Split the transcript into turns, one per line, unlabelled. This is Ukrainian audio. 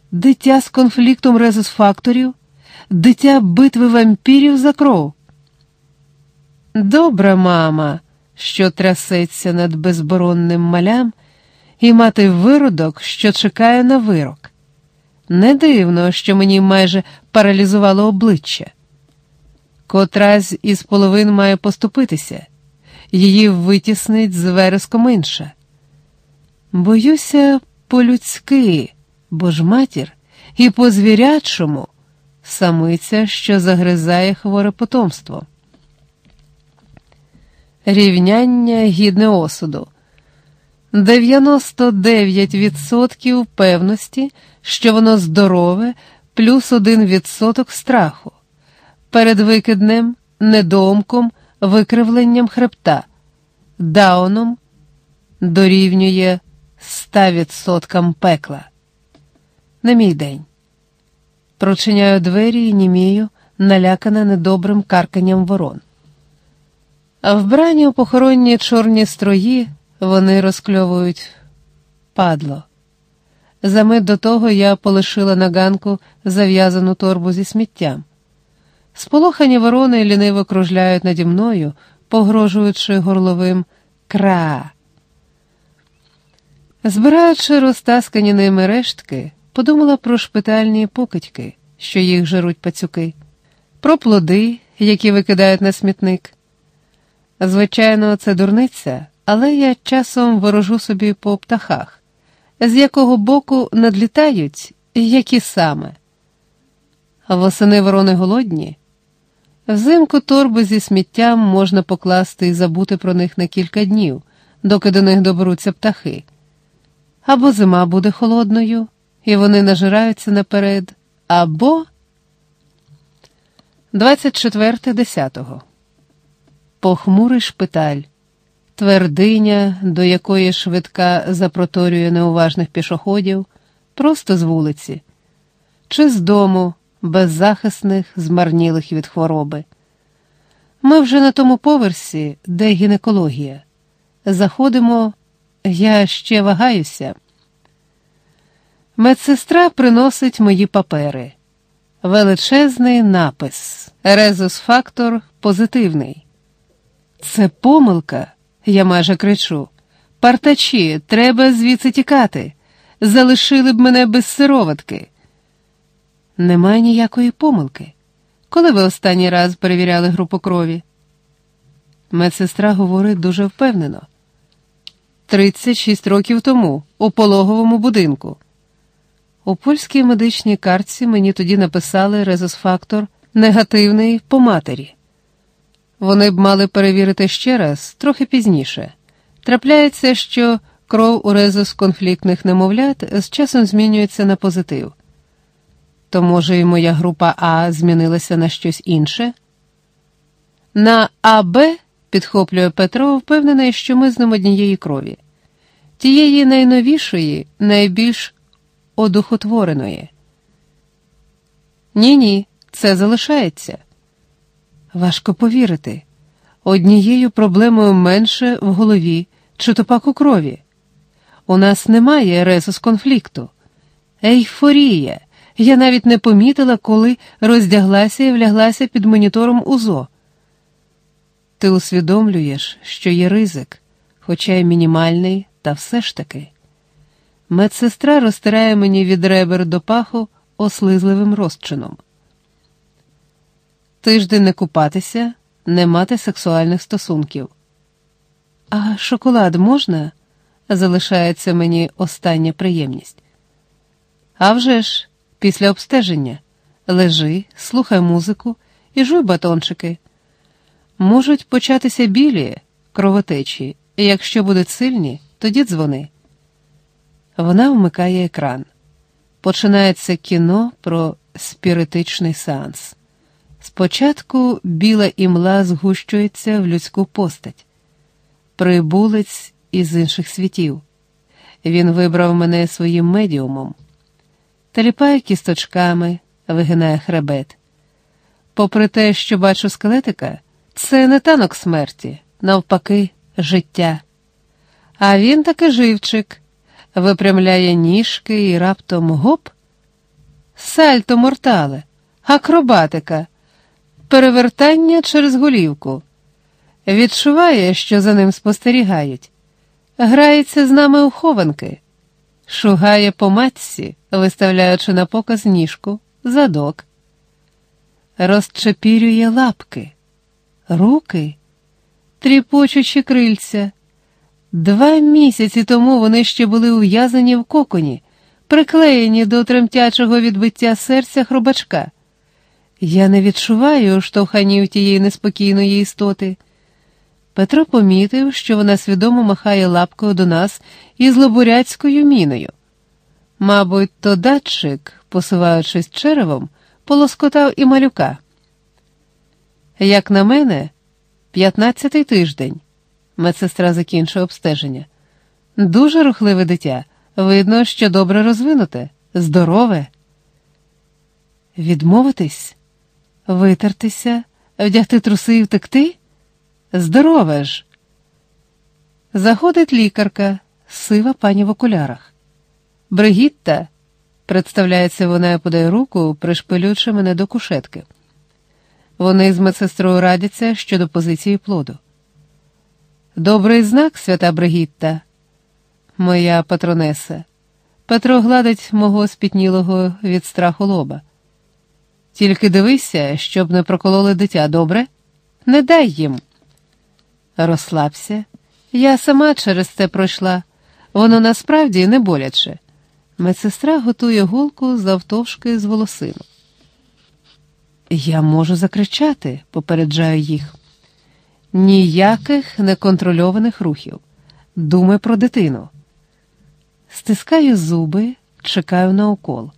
дитя з конфліктом резус-факторів, дитя битви вампірів за кров. Добра мама, що трясеться над безборонним малям, і мати виродок, що чекає на вирок. Не дивно, що мені майже паралізувало обличчя. Котрась із половин має поступитися. Її витіснить з вереском інша. Боюся по-людськи, бо ж матір, і по-звірячому самиця, що загризає хворе потомство. Рівняння гідне осуду. 99% певності, що воно здорове, плюс 1% страху. Перед викиднем, недоумком, викривленням хребта, дауном дорівнює 100% пекла. На мій день. Прочиняю двері і німію, налякана недобрим карканням ворон. А вбрані у похоронні чорні строї вони розкльовують падло. За мить до того я полишила на ганку зав'язану торбу зі сміттям. Сполохані ворони ліниво кружляють наді мною, погрожуючи горловим «кра». Збираючи розтаскані ними рештки, подумала про шпитальні покидьки, що їх жируть пацюки, про плоди, які викидають на смітник. Звичайно, це дурниця, але я часом ворожу собі по птахах, з якого боку надлітають, які саме. Восени ворони голодні. Взимку торби зі сміттям можна покласти і забути про них на кілька днів, доки до них доберуться птахи. Або зима буде холодною, і вони нажираються наперед, або 24.10. Похмурий шпиталь, твердиня, до якої швидка запроторює неуважних пішоходів, просто з вулиці, чи з дому, беззахисних, змарнілих від хвороби. Ми вже на тому поверсі, де гінекологія. Заходимо, я ще вагаюся. Медсестра приносить мої папери. Величезний напис. Резус-фактор позитивний. Це помилка, я майже кричу. Партачі, треба звідси тікати. Залишили б мене без сироватки. Немає ніякої помилки. Коли ви останній раз перевіряли групу крові? Медсестра говорить дуже впевнено. 36 років тому, у пологовому будинку. У польській медичній картці мені тоді написали резус-фактор негативний по матері. Вони б мали перевірити ще раз, трохи пізніше. Трапляється, що кров у резус-конфліктних немовлят з часом змінюється на позитив. То, може, і моя група А змінилася на щось інше? На АБ, підхоплює Петро, впевнений, що ми з ним однієї крові. Тієї найновішої, найбільш одухотвореної. Ні, це залишається. Важко повірити. Однією проблемою менше в голові, чи то пак у крові. У нас немає резус-конфлікту. Ейфорія. Я навіть не помітила, коли роздяглася і вляглася під монітором УЗО. Ти усвідомлюєш, що є ризик, хоча й мінімальний, та все ж таки. Медсестра розтирає мені від ребер до паху ослизливим розчином. Тиждень не купатися, не мати сексуальних стосунків. А шоколад можна? Залишається мені остання приємність. А вже ж, після обстеження. Лежи, слухай музику і жуй батончики. Можуть початися білі, кровотечі, і якщо будуть сильні, тоді дзвони. Вона вмикає екран. Починається кіно про спіритичний сеанс. Спочатку біла імла згущується в людську постать. Прибулець із інших світів. Він вибрав мене своїм медіумом. Таліпає кісточками, вигинає хребет. Попри те, що бачу скелетика, це не танок смерті, навпаки, життя. А він таки живчик, випрямляє ніжки і раптом гоп, сальто мортале, акробатика, перевертання через голівку. Відчуває, що за ним спостерігають. Грається з нами у хованки. Шугає по матці, виставляючи на показ ніжку, задок. Розчепірює лапки, руки, тріпочучи крильця. 2 місяці тому вони ще були ув'язані в коконі, приклеєні до тремтячого відбиття серця хробачка. Я не відчуваю штовханів тієї неспокійної істоти. Петро помітив, що вона свідомо махає лапкою до нас із лобуряцькою міною. Мабуть, то датчик, посуваючись черевом, полоскотав і малюка. Як на мене, 15-й тиждень. Медсестра закінчує обстеження. Дуже рухливе дитя. Видно, що добре розвинуте, здорове. Відмовитись? Витертися? Вдягти труси і втекти? Здорове ж. Заходить лікарка, сива пані в окулярах. Бригітта, представляється вона і подає руку, пришпилюючи мене до кушетки. Вони з медсестрою радяться щодо позиції плоду. Добрий знак, свята Бригітта, моя патронеса. Петро гладить мого спітнілого від страху лоба. Тільки дивися, щоб не прокололи дитя, добре? Не дай їм. Розслабся. Я сама через це пройшла. Воно насправді не боляче. Медсестра готує голку завтовшки з волосину. Я можу закричати, попереджаю їх. Ніяких неконтрольованих рухів. Думай про дитину. Стискаю зуби, чекаю на укол.